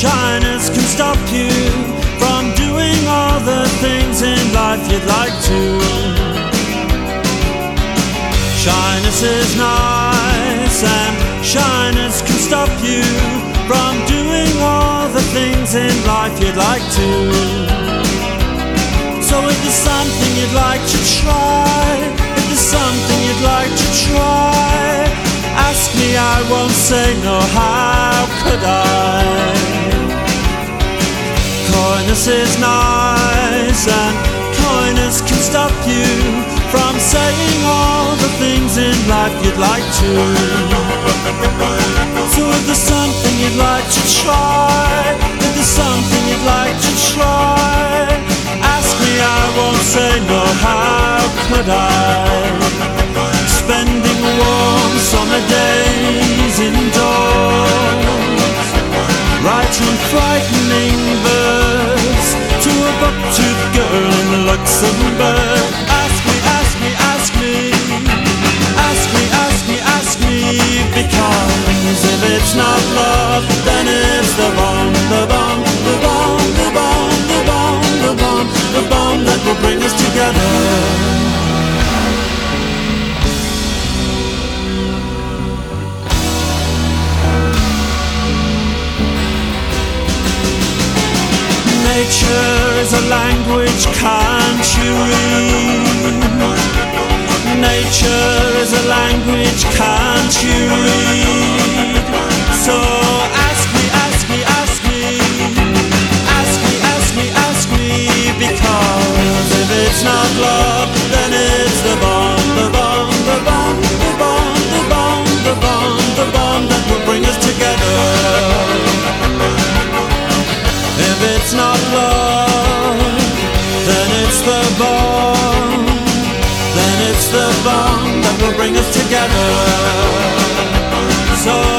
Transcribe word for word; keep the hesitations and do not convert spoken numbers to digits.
shyness can stop you from doing all the things in life you'd like to. Shyness is nice, and shyness can stop you from doing all the things in life you'd like to. So if there's something you'd like to try, if there's something you'd like to try, ask me, I won't say no, how could I? Coyness is nice, and coyness can stop you from saying all the things in life you'd like to. So if there's something you'd like to try, if there's something you'd like to try, ask me, I won't say no, how could I? Spending warm summer days indoors, writing frightening verse to a buck-toothed girl in Luxembourg. Ask me, ask me, ask me, ask me, ask me, ask me, because if it's not love, then it's the bomb, the bomb, the bomb, the bomb, the bomb, the bomb, the bomb that will bring us together. Nature is a language, can't you read? Nature is a language, can't you read? So ask me, ask me, ask me, ask me, ask me, ask me, because if it's not love, then it's the bomb, the bomb, the bomb, the bomb, the bomb, the bomb, the bomb that will bring us together. If it's not love, then it's the bomb, then it's the bomb that will bring us together. So